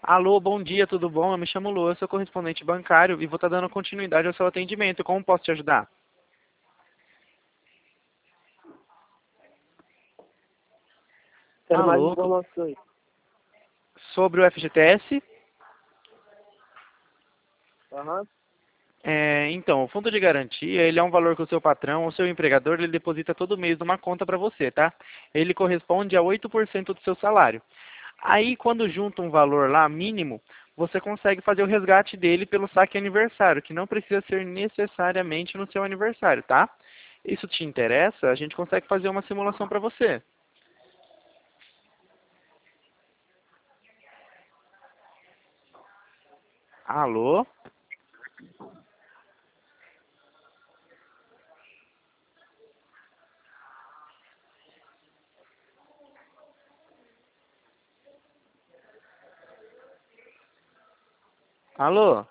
Alô, bom dia, tudo bom? Eu me chamo Lu, eu sou correspondente bancário e vou estar dando continuidade ao seu atendimento. Como posso te ajudar? Quero mais Alô, informações. sobre o FGTS? Aham. Então, o fundo de garantia, ele é um valor que o seu patrão ou seu empregador, ele deposita todo mês numa conta para você, tá? Ele corresponde a 8% do seu salário. Aí, quando junta um valor lá mínimo, você consegue fazer o resgate dele pelo saque aniversário, que não precisa ser necessariamente no seu aniversário, tá? Isso te interessa? A gente consegue fazer uma simulação para você. Alô? Alô?